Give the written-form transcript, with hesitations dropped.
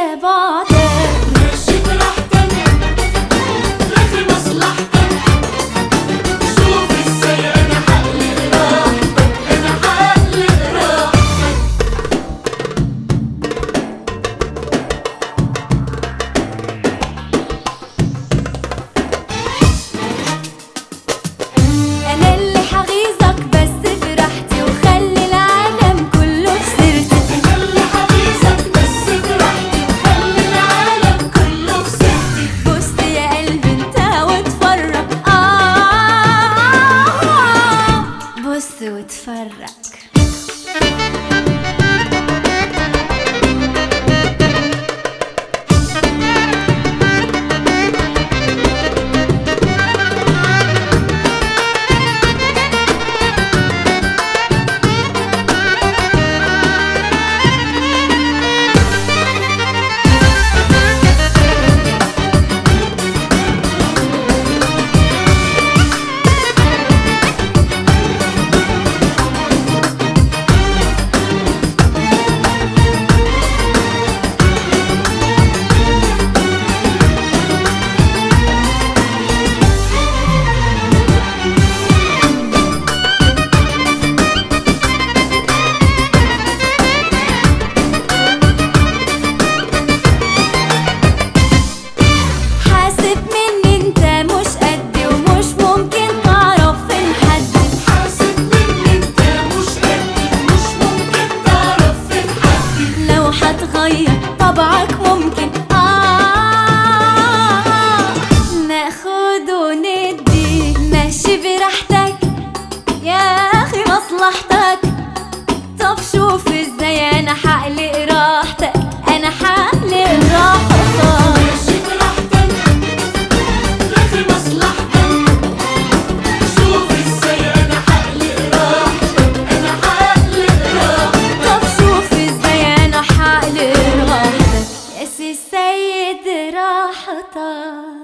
بعدك. ماشي براحتك رخي مصلحتك، شوف ازاي انا حقلق راحتك، انا حقلق راحتك. انا اللي حغيظك بس في راحتي، وخلي العالم كله في سيرتي. انا اللي حبيسك بس براحتي، وخلي العالم كله في سيرتي. بص يا قلبي انت واتفرج، بص واتفرج. حاسب مني انت مش قدي، ومش ممكن تعرف فين حدي. حاسب مني انت مش قدي، مش ممكن تعرف فين حدي. لو هتغير طبعك ممكن ناخد وندي. ماشي براحتك يا اخي مصلحتك، طب شوف ازاي انا حقلق راحتك، انا حقلق راحتك. ماشي براحتك رخي مصلحتك، شوف ازاي انا حقلق راحتك، انا حقلق راحتك. طب شوف ازاي انا حقلق راحتك يا سي السيد راحتك.